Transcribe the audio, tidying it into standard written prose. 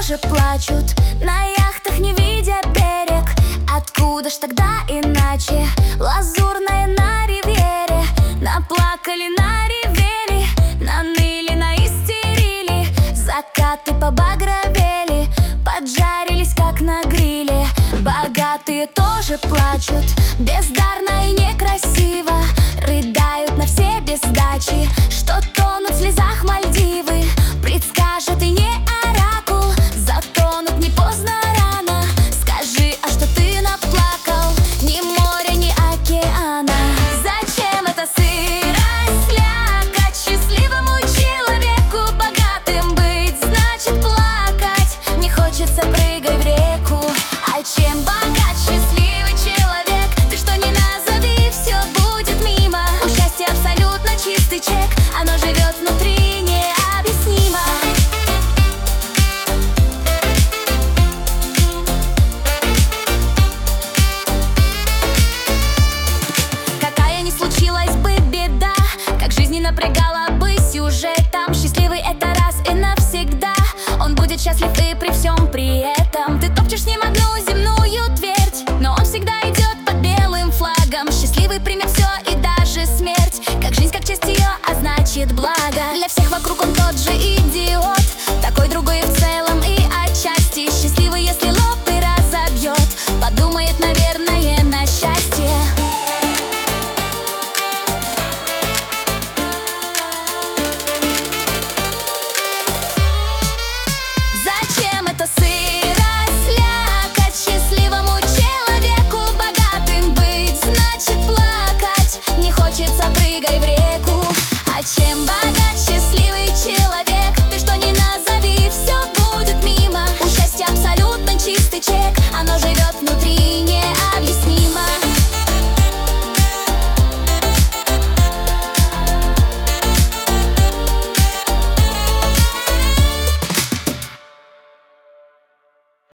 тоже плачут на яхтах, не видя берег. Откуда ж тогда иначе? Лазурная на ривьере. Наплакали, наревели, наныли, наистерили. Закаты побагровели, поджарились, как на гриле. Богатые тоже плачут, бездарно и некрасиво. Рыдают на все без сдачи, что тонут в слезах Мальдивы. Предскажет и не оракул, затонут не поздно рано. Скажи, а что ты наплакал? Ни моря, ни океана. Зачем эта сырость, слякоть? Счастливому человеку богатым быть значит плакать. Не хочется, прыгай в реку. А чем богат счастливый человек? Ты что ни назови, все будет мимо. У счастья абсолютно чистый чек, оно живет внутри, необъяснимо. Какая ни случилась бы беда, как жизнь не напрягала бы сюжетом, счастливый это раз и навсегда. Он будет счастлив и при всем при этом. Ты топчешь с ним одну земную твердь, но он всегда идет под белым флагом. Счастливый примет все и даже смерть, как жизнь, как честь ее, а значит благо. Для всех вокруг он тот же идиот, такой другой в целом и отчасти. Счастливый, если лоб и разобьет, подумает, наверное, на счастье. Зачем эта сырость, слякоть? Счастливому человеку богатым быть значит плакать. Не хочется, прыгай в реку. А чем богат счастливый человек? Ты что ни назови, все будет мимо. У счастья абсолютно чистый чек, оно живет внутри.